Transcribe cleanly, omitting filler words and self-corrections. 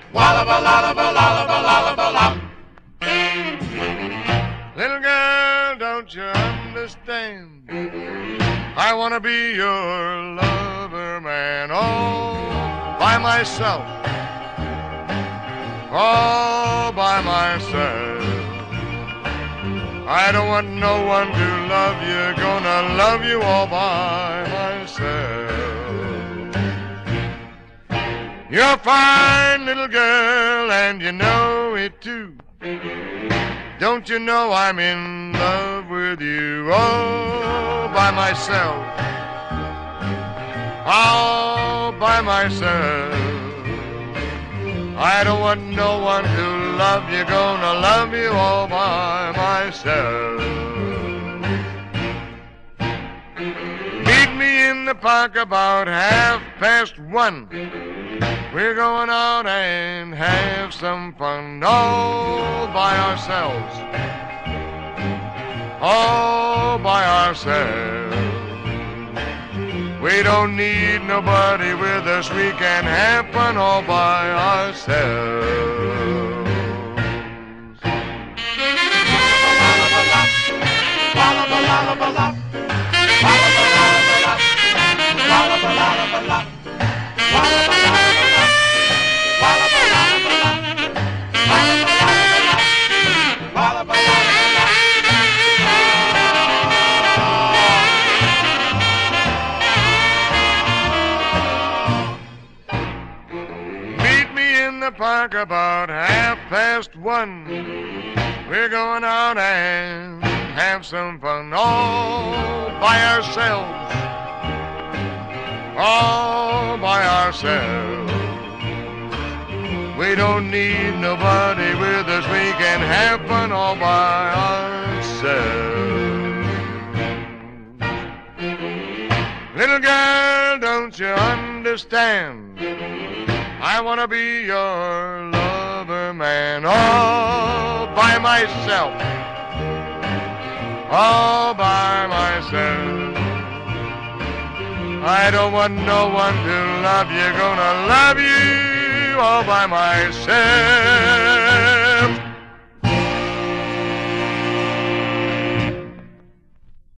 Wallaba, lollaba, lollaba, lollaba, lop. Little girl, don't you understand? I want to be your lover, man, all by myself, all by myself. I don't want no one to love you, gonna love you all by myself. You're a fine little girl, and you know it too. Don't you know I'm in love with you all by myself, all by myself. I don't want no one to love you, gonna love you all by myself. Meet me in the park about 1:30. We're going out and have some fun all by ourselves, all by ourselves. We don't need nobody with us, we can have fun all by ourselves. Wallaba, lollaba, lop. Wallaba, lollaba, lop. Wallaba, lollaba, lop. Wallaba, lollaba, lop. Wallaba, lollaba, lop. Wallaba, lollaba, lop. Wallaba, lollaba, lop. Meet me in the park about 1:30. We're going out and have some fun all by ourselves, all by ourselves. We don't need nobody with us, we can have fun all by ourselves. Little girl, don't you understand? I want to be your lover, man, all by myself, all by myself. I don't want no one to love you, gonna love you all by myself.